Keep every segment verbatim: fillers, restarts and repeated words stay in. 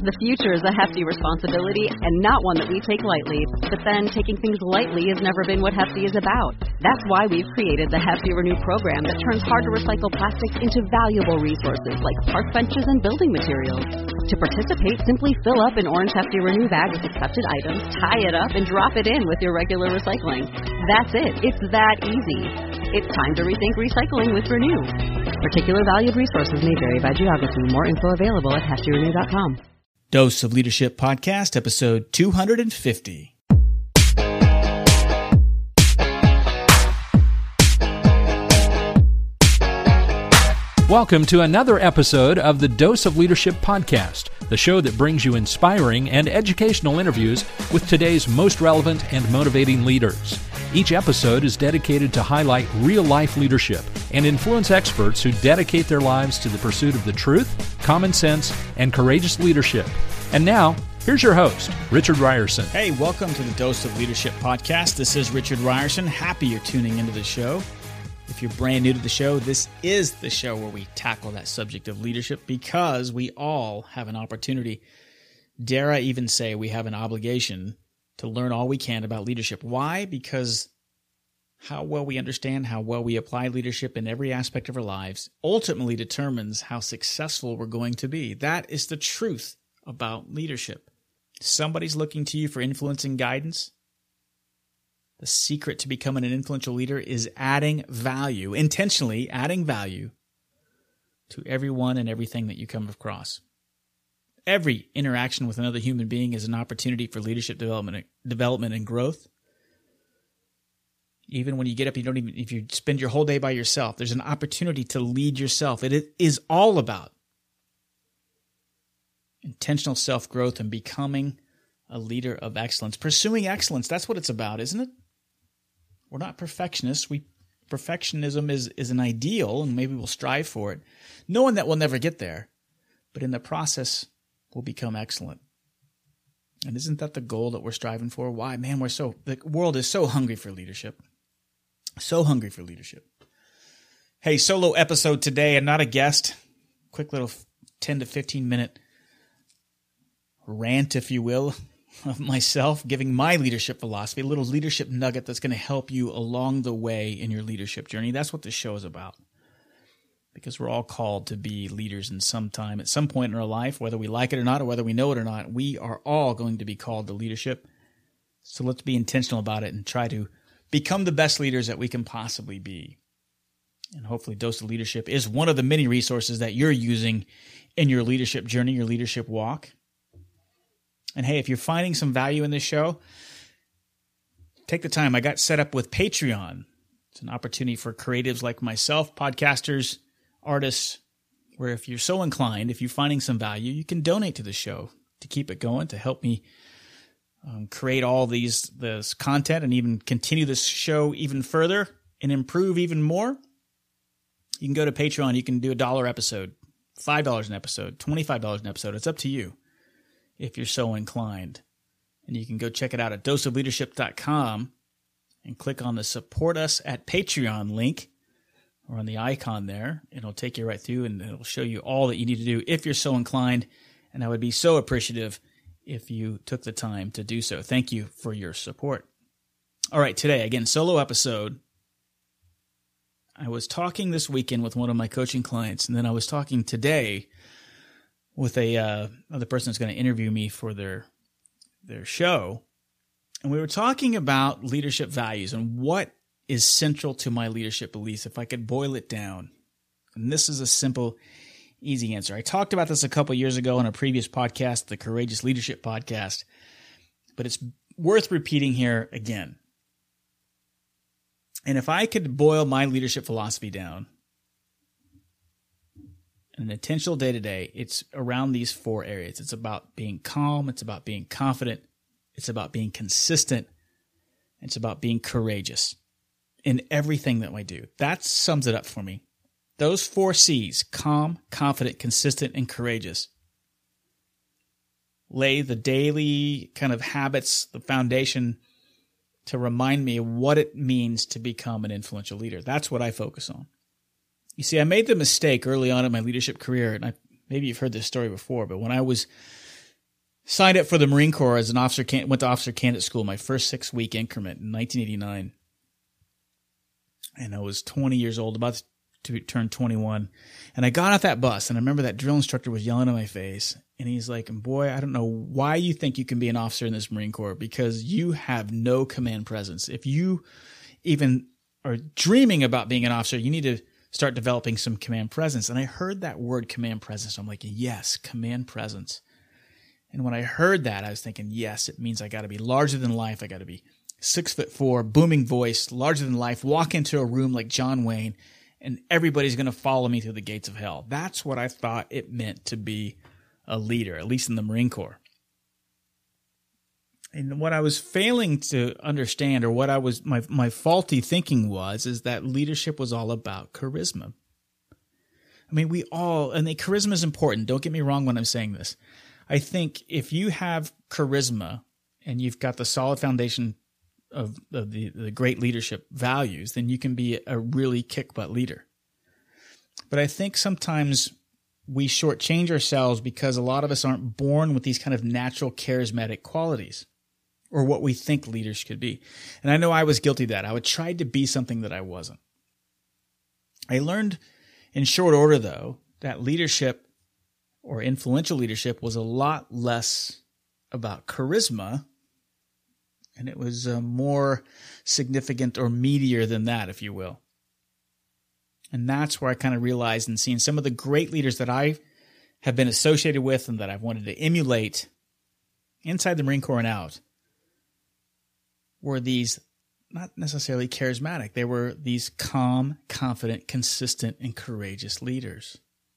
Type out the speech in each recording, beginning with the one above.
The future is a hefty responsibility and not one that we take lightly. But then, taking things lightly has never been what Hefty is about. That's why we've created the Hefty Renew program that turns hard-to-recycle plastics into valuable resources like park benches and building materials. To participate, simply fill up an orange Hefty Renew bag with accepted items, tie it up, and drop it in with your regular recycling. That's it. It's that easy. It's time to rethink recycling with Renew. Particular valued resources may vary by geography. More info available at hefty renew dot com. Dose of Leadership Podcast, episode two hundred fifty. Welcome to another episode of the Dose of Leadership Podcast, the show that brings you inspiring and educational interviews with today's most relevant and motivating leaders. Each episode is dedicated to highlight real-life leadership and influence experts who dedicate their lives to the pursuit of the truth, common sense, and courageous leadership. And now, here's your host, Richard Ryerson. Hey, welcome to the Dose of Leadership Podcast. This is Richard Ryerson. Happy you're tuning into the show. If you're brand new to the show, this is the show where we tackle that subject of leadership because we all have an opportunity, dare I even say we have an obligation to learn all we can about leadership. Why? Because how well we understand, how well we apply leadership in every aspect of our lives ultimately determines how successful we're going to be. That is the truth about leadership. Somebody's looking to you for influence and guidance. The secret to becoming an influential leader is adding value, intentionally adding value to everyone and everything that you come across. Every interaction with another human being is an opportunity for leadership development, development and growth. Even when you get up, you don't even, if you spend your whole day by yourself, there's an opportunity to lead yourself. It is all about intentional self-growth and becoming a leader of excellence. Pursuing excellence, that's what it's about, isn't it? We're not perfectionists. We perfectionism is, is an ideal, and maybe we'll strive for it, knowing that we'll never get there. But in the process, we'll become excellent. And isn't that the goal that we're striving for? Why? Man, we're so, the world is so hungry for leadership. So hungry for leadership. Hey, solo episode today, and not a guest. Quick little ten to fifteen minute rant, if you will, of myself, giving my leadership philosophy, a little leadership nugget that's going to help you along the way in your leadership journey. That's what this show is about. Because we're all called to be leaders in some time, at some point in our life, whether we like it or not, or whether we know it or not, we are all going to be called to leadership. So let's be intentional about it and try to become the best leaders that we can possibly be. And hopefully Dose of Leadership is one of the many resources that you're using in your leadership journey, your leadership walk. And hey, if you're finding some value in this show, take the time. I got set up with Patreon. It's an opportunity for creatives like myself, podcasters, artists, where if you're so inclined, if you're finding some value, you can donate to the show to keep it going, to help me um, create all these this content and even continue this show even further and improve even more. You can go to Patreon. You can do a dollar episode, five dollars an episode, twenty-five dollars an episode. It's up to you if you're so inclined. And you can go check it out at dose of leadership dot com and click on the Support Us at Patreon link or on the icon there. It'll take you right through and it'll show you all that you need to do if you're so inclined. And I would be so appreciative if you took the time to do so. Thank you for your support. All right, today, again, solo episode. I was talking this weekend with one of my coaching clients, and then I was talking today with a uh, other person that's going to interview me for their their show. And we were talking about leadership values and what is central to my leadership beliefs, if I could boil it down. And this is a simple, easy answer. I talked about this a couple years ago on a previous podcast, the Courageous Leadership Podcast, but it's worth repeating here again. And if I could boil my leadership philosophy down, an intentional day-to-day, it's around these four areas. It's about being calm. It's about being confident. It's about being consistent. It's about being courageous in everything that I do. That sums it up for me. Those four C's, calm, confident, consistent, and courageous, lay the daily kind of habits, the foundation to remind me of what it means to become an influential leader. That's what I focus on. You see, I made the mistake early on in my leadership career, and I, maybe you've heard this story before, but when I was signed up for the Marine Corps as an officer, can- went to officer candidate school, my first six-week increment in nineteen eighty-nine. And I was twenty years old, about to turn twenty-one. And I got off that bus, and I remember that drill instructor was yelling in my face. And he's like, boy, I don't know why you think you can be an officer in this Marine Corps, because you have no command presence. If you even are dreaming about being an officer, you need to start developing some command presence. And I heard that word command presence. I'm like, yes, command presence. And when I heard that, I was thinking, yes, it means I got to be larger than life. I got to be six foot four, booming voice, larger than life, walk into a room like John Wayne, and everybody's going to follow me through the gates of hell. That's what I thought it meant to be a leader, at least in the Marine Corps. And what I was failing to understand, or what I was, my, my faulty thinking was, is that leadership was all about charisma. I mean, we all, and the charisma is important. Don't get me wrong when I'm saying this. I think if you have charisma and you've got the solid foundation of, of the, the great leadership values, then you can be a really kick-butt leader. But I think sometimes we shortchange ourselves because a lot of us aren't born with these kind of natural charismatic qualities, or what we think leaders could be. And I know I was guilty of that. I would try to be something that I wasn't. I learned in short order, though, that leadership, or influential leadership, was a lot less about charisma, and it was uh, more significant or meatier than that, if you will. And that's where I kind of realized, and seeing some of the great leaders that I have been associated with and that I've wanted to emulate inside the Marine Corps and out, were these not necessarily charismatic. They were these calm, confident, consistent, and courageous leaders.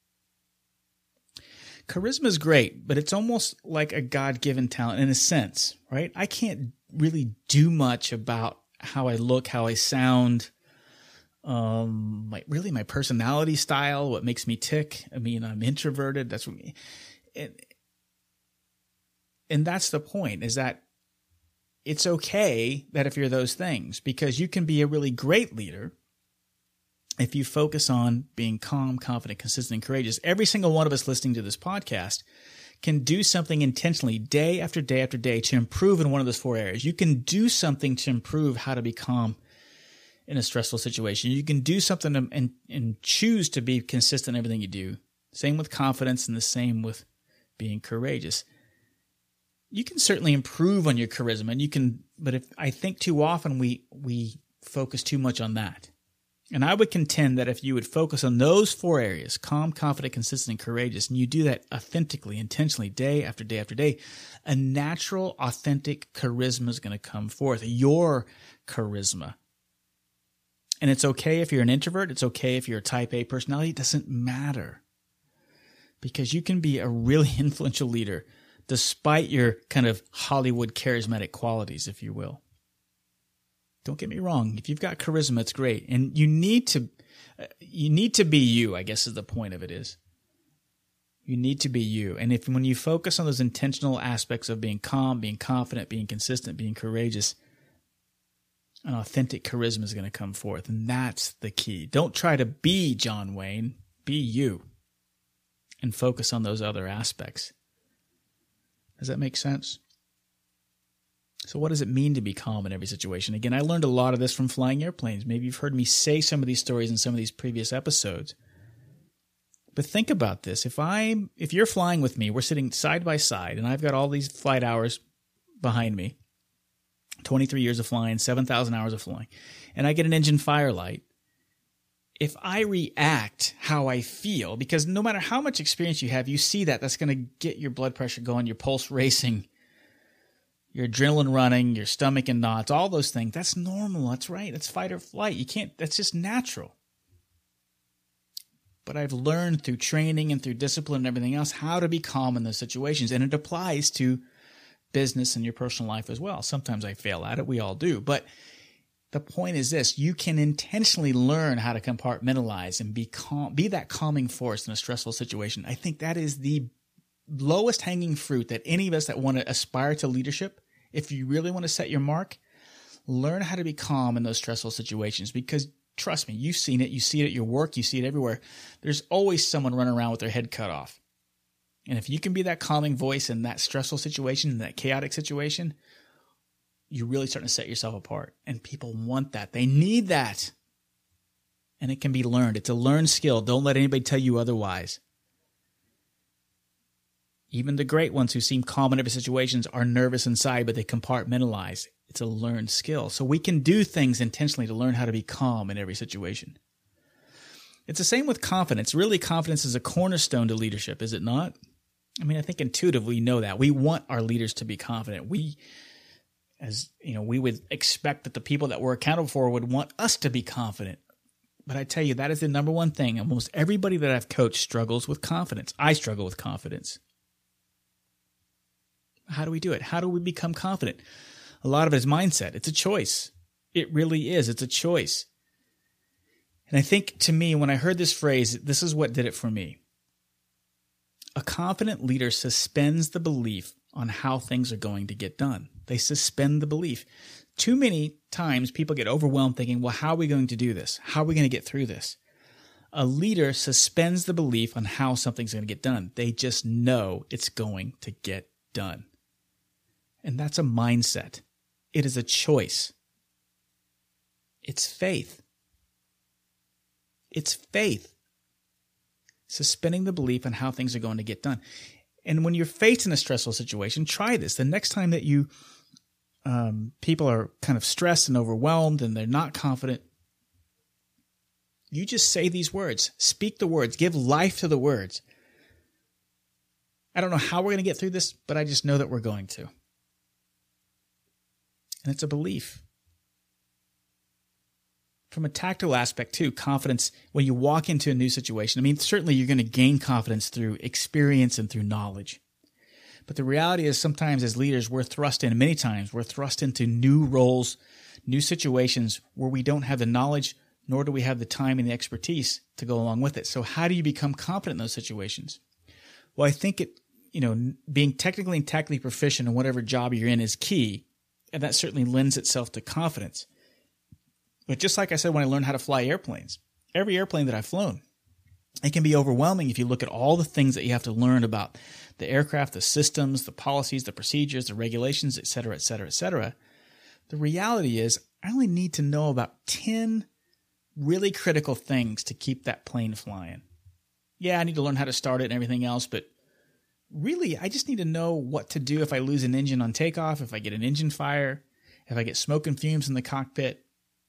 Charisma is great, but it's almost like a God-given talent in a sense, right? I can't really do much about how I look, how I sound, um, my, really my personality style, what makes me tick. I mean, I'm introverted. That's what, and, and that's the point, is that it's okay that if you're those things, because you can be a really great leader if you focus on being calm, confident, consistent, and courageous. Every single one of us listening to this podcast can do something intentionally day after day after day to improve in one of those four areas. You can do something to improve how to be calm in a stressful situation. You can do something to, and, and choose to be consistent in everything you do. Same with confidence, and the same with being courageous. You can certainly improve on your charisma, and you can, but if I think too often we we focus too much on that. And I would contend that if you would focus on those four areas, calm, confident, consistent, and courageous, and you do that authentically, intentionally, day after day after day, a natural, authentic charisma is going to come forth, your charisma. And it's okay if you're an introvert. It's okay if you're a type A personality. It doesn't matter, because you can be a really influential leader despite your kind of Hollywood charismatic qualities, if you will. Don't get me wrong. If you've got charisma, it's great. And you need to, you need to be you, I guess is the point of it is. You need to be you. And if when you focus on those intentional aspects of being calm, being confident, being consistent, being courageous, an authentic charisma is going to come forth. And that's the key. Don't try to be John Wayne. Be you. And focus on those other aspects. Does that make sense? So what does it mean to be calm in every situation? Again, I learned a lot of this from flying airplanes. Maybe you've heard me say some of these stories in some of these previous episodes. But think about this. If I'm, if you're flying with me, we're sitting side by side, and I've got all these flight hours behind me, twenty-three years of flying, seven thousand hours of flying, and I get an engine fire light. If I react how I feel, because no matter how much experience you have, you see that, that's going to get your blood pressure going, your pulse racing, your adrenaline running, your stomach in knots, all those things. That's normal. That's right. That's fight or flight. You can't, that's just natural. But I've learned through training and through discipline and everything else how to be calm in those situations. And it applies to business and your personal life as well. Sometimes I fail at it. We all do. But the point is this: you can intentionally learn how to compartmentalize and be calm, be that calming force in a stressful situation. I think that is the lowest hanging fruit that any of us that want to aspire to leadership, if you really want to set your mark, learn how to be calm in those stressful situations. Because trust me, you've seen it. You see it at your work. You see it everywhere. There's always someone running around with their head cut off. And if you can be that calming voice in that stressful situation, in that chaotic situation, you're really starting to set yourself apart. And people want that. They need that. And it can be learned. It's a learned skill. Don't let anybody tell you otherwise. Even the great ones who seem calm in every situation are nervous inside, but they compartmentalize. It's a learned skill. So we can do things intentionally to learn how to be calm in every situation. It's the same with confidence. Really, confidence is a cornerstone to leadership, is it not? I mean, I think intuitively we know that. We want our leaders to be confident. We, as you know, we would expect that the people that we're accountable for would want us to be confident. But I tell you, that is the number one thing. Almost everybody that I've coached struggles with confidence. I struggle with confidence. How do we do it? How do we become confident? A lot of it is mindset. It's a choice. It really is. It's a choice. And I think to me, when I heard this phrase, this is what did it for me. A confident leader suspends the belief on how things are going to get done. They suspend the belief. Too many times people get overwhelmed thinking, well, how are we going to do this? How are we going to get through this? A leader suspends the belief on how something's going to get done. They just know it's going to get done. And that's a mindset. It is a choice. It's faith. It's faith. Suspending the belief on how things are going to get done. And when you're faced in a stressful situation, try this. The next time that you um, people are kind of stressed and overwhelmed and they're not confident, you just say these words. Speak the words. Give life to the words. I don't know how we're going to get through this, but I just know that we're going to. And it's a belief. From a tactile aspect too, confidence, when you walk into a new situation, I mean, certainly you're going to gain confidence through experience and through knowledge. But the reality is sometimes as leaders, we're thrust in, many times, we're thrust into new roles, new situations where we don't have the knowledge, nor do we have the time and the expertise to go along with it. So how do you become confident in those situations? Well, I think it, you know, being technically and tactically proficient in whatever job you're in is key. And that certainly lends itself to confidence. But just like I said when I learned how to fly airplanes, every airplane that I've flown, it can be overwhelming if you look at all the things that you have to learn about the aircraft, the systems, the policies, the procedures, the regulations, et cetera, et cetera, et cetera. The reality is I only need to know about ten really critical things to keep that plane flying. Yeah, I need to learn how to start it and everything else, but really, I just need to know what to do if I lose an engine on takeoff, if I get an engine fire, if I get smoke and fumes in the cockpit.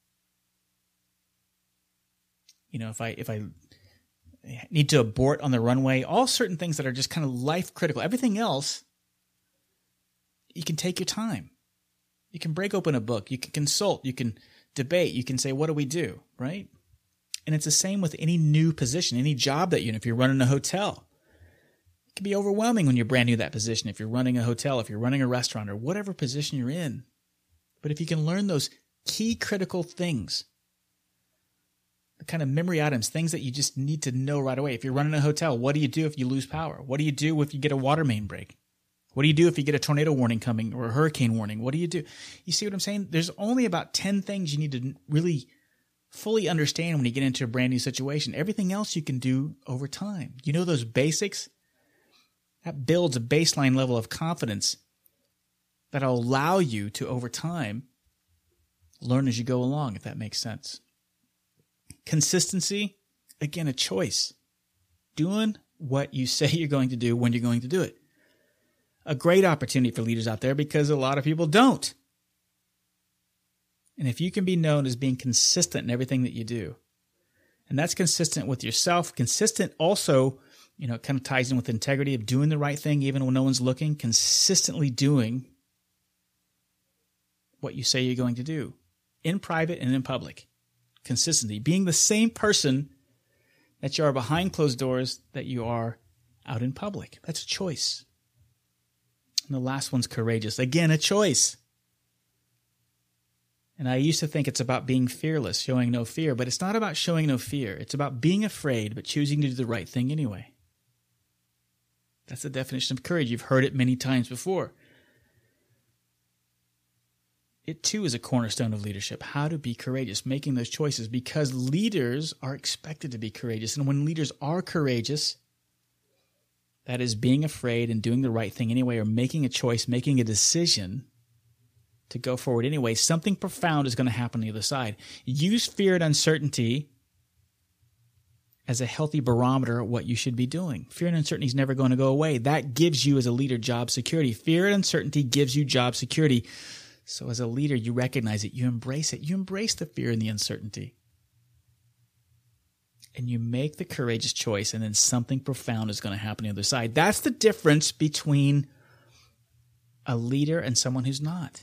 You know, if I if I need to abort on the runway, all certain things that are just kind of life critical. Everything else, you can take your time. You can break open a book. You can consult. You can debate. You can say, what do we do, right? And it's the same with any new position, any job that you're in. If you're running a hotel, it can be overwhelming when you're brand new to that position. If you're running a hotel, if you're running a restaurant, or whatever position you're in. But if you can learn those key critical things, the kind of memory items, things that you just need to know right away. If you're running a hotel, what do you do if you lose power? What do you do if you get a water main break? What do you do if you get a tornado warning coming or a hurricane warning? What do you do? You see what I'm saying? There's only about ten things you need to really fully understand when you get into a brand new situation. Everything else you can do over time. You know those basics? That builds a baseline level of confidence that'll allow you to, over time, learn as you go along, if that makes sense. Consistency, again, a choice. Doing what you say you're going to do when you're going to do it. A great opportunity for leaders out there because a lot of people don't. And if you can be known as being consistent in everything that you do, and that's consistent with yourself, consistent also, you know, it kind of ties in with integrity of doing the right thing even when no one's looking, consistently doing what you say you're going to do in private and in public. Consistency, being the same person that you are behind closed doors that you are out in public. That's a choice. And the last one's courageous. Again, a choice. And I used to think it's about being fearless, showing no fear, but it's not about showing no fear. It's about being afraid, but choosing to do the right thing anyway. That's the definition of courage. You've heard it many times before. It too is a cornerstone of leadership, how to be courageous, making those choices, because leaders are expected to be courageous. And when leaders are courageous, that is being afraid and doing the right thing anyway, or making a choice, making a decision to go forward anyway, something profound is going to happen on the other side. Use fear and uncertainty as a healthy barometer of what you should be doing. Fear and uncertainty is never going to go away. That gives you, as a leader, job security. Fear and uncertainty gives you job security. So as a leader, you recognize it. You embrace it. You embrace the fear and the uncertainty. And you make the courageous choice, and then something profound is going to happen on the other side. That's the difference between a leader and someone who's not.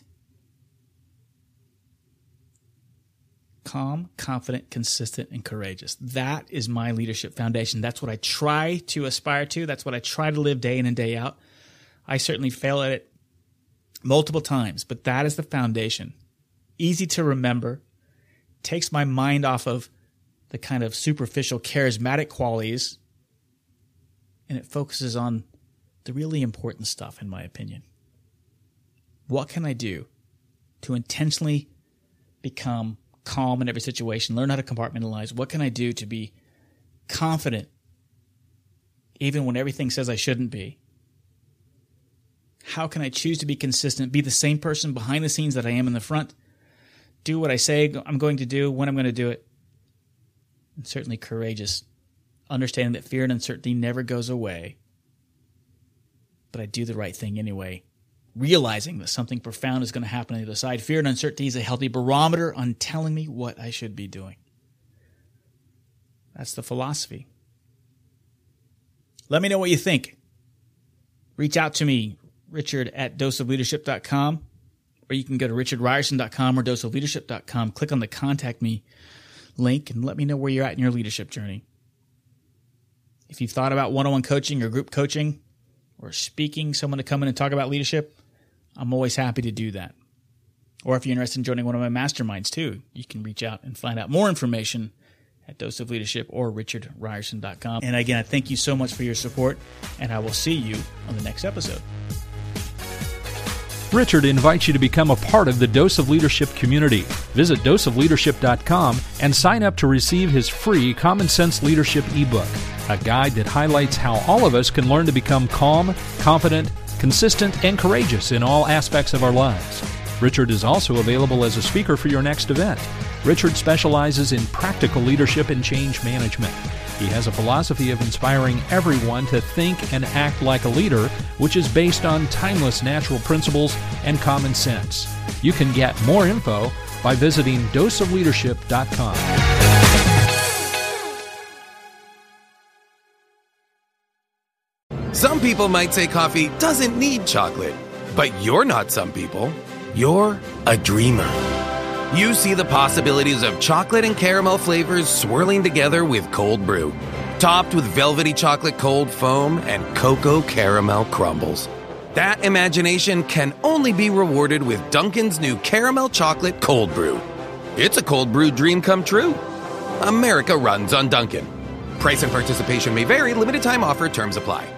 Calm, confident, consistent, and courageous. That is my leadership foundation. That's what I try to aspire to. That's what I try to live day in and day out. I certainly fail at it multiple times, but that is the foundation. Easy to remember. Takes my mind off of the kind of superficial, charismatic qualities, and it focuses on the really important stuff, in my opinion. What can I do to intentionally become calm in every situation, learn how to compartmentalize? What can I do to be confident even when everything says I shouldn't be? How can I choose to be consistent, be the same person behind the scenes that I am in the front, do what I say I'm going to do, when I'm going to do it? And certainly courageous, understanding that fear and uncertainty never goes away, but I do the right thing anyway, realizing that something profound is going to happen on the other side. Fear and uncertainty is a healthy barometer on telling me what I should be doing. That's the philosophy. Let me know what you think. Reach out to me, Richard at dose of leadership dot com, or you can go to richard ryerson dot com or dose of leadership dot com. Click on the Contact Me link and let me know where you're at in your leadership journey. If you've thought about one-on-one coaching or group coaching or speaking someone to come in and talk about leadership, I'm always happy to do that. Or if you're interested in joining one of my masterminds too, you can reach out and find out more information at Dose of Leadership or richard ryerson dot com. And again, I thank you so much for your support, and I will see you on the next episode. Richard invites you to become a part of the Dose of Leadership community. Visit dose of leadership dot com and sign up to receive his free Common Sense Leadership ebook, a guide that highlights how all of us can learn to become calm, confident, consistent, and courageous in all aspects of our lives. Richard is also available as a speaker for your next event. Richard specializes in practical leadership and change management. He has a philosophy of inspiring everyone to think and act like a leader, which is based on timeless natural principles and common sense. You can get more info by visiting dose of leadership dot com. Some people might say coffee doesn't need chocolate, but you're not some people. You're a dreamer. You see the possibilities of chocolate and caramel flavors swirling together with cold brew, topped with velvety chocolate cold foam and cocoa caramel crumbles. That imagination can only be rewarded with Dunkin's new caramel chocolate cold brew. It's a cold brew dream come true. America runs on Dunkin'. Price and participation may vary. Limited time offer. Terms apply.